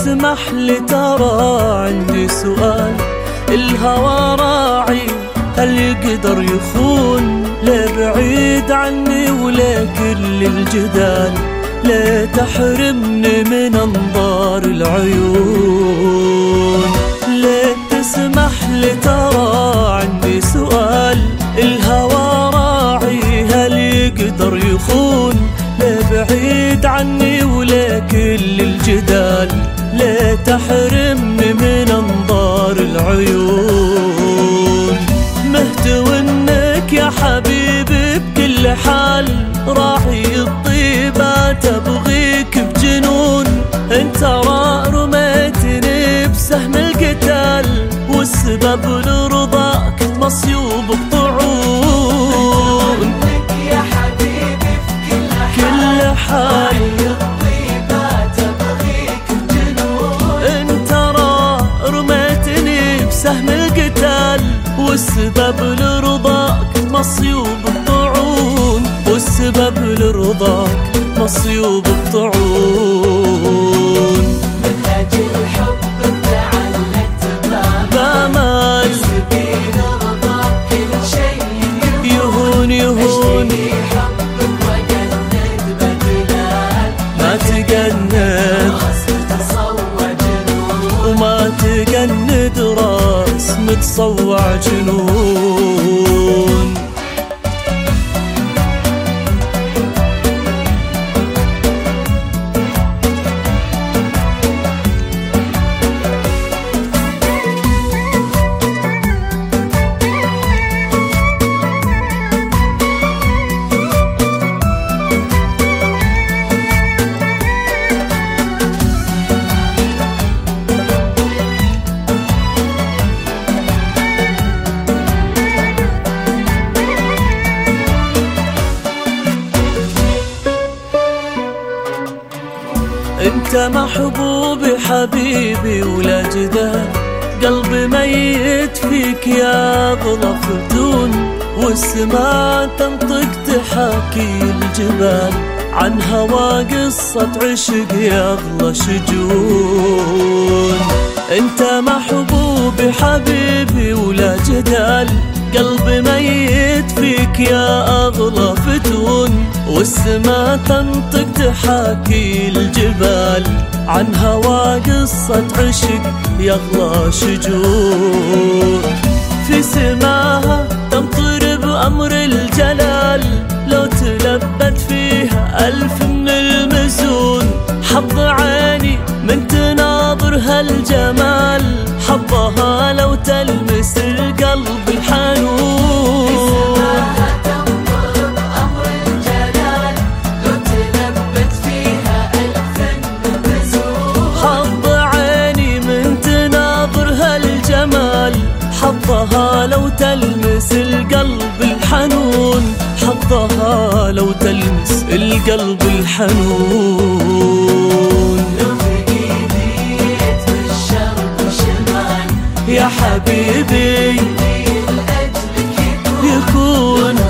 تسمح لي ترى عندي سؤال. الهوى راعي هل يقدر يخون؟ ليه بعيد عني ولا كل الجدال؟ ليه تحرمني من انظار العيون؟ ليه تسمح لي ترى عندي سؤال. الهوى راعي هل يقدر يخون؟ ليه بعيد عني ولا كل الجدال؟ ليه تحرمني من انظار العيون؟ مهتوي انك يا حبيبي بكل حال، راعي الطيبات ابغيك بجنون. انت رميتني بسهم القتال، والسبب لرضاك مصيوب بطعون. يا حبيبي بكل حال الطيبات ابغيك بجنون. انت رميتني بسهم القتال، والسبب لرضاك مصيوب الطعون. والسبب لرضاك مصيوب الطعون. من أجل حبك تعلقت بأمل سبيل رضاك كل شيء يهون يهون. أشتهي حبك وجند بدلال، ما تجند راس متصوع جنون. وما تجند راس متصوع جنون. انت محبوبي حبيبي ولا جدال، قلبي ميت فيك يا اغلى فتون. والسماء تنطق تحاكي الجبال، عن هوى قصة عشق يا اغلى شجون. انت محبوبي حبيبي ولا جدال، قلبي ميت فيك يا أغلى فتون. والسما تنطق تحاكي الجبال، عن هوى قصة عشق يغلى شجون. في سماها تمطر بأمر الجلال، لو تلبت فيها ألف من المسون. حظ عيني من تناظر هالجمال، حظها لو تلمس القلب الحنون. تمطر بأمر الجلال، لو تلبت فيها ألف نزول. حظ عيني من تناظر هالجمال، حظها لو تلمس القلب الحنون. حظها لو تلمس القلب الحنون. يا حبيبي لأجلك يكون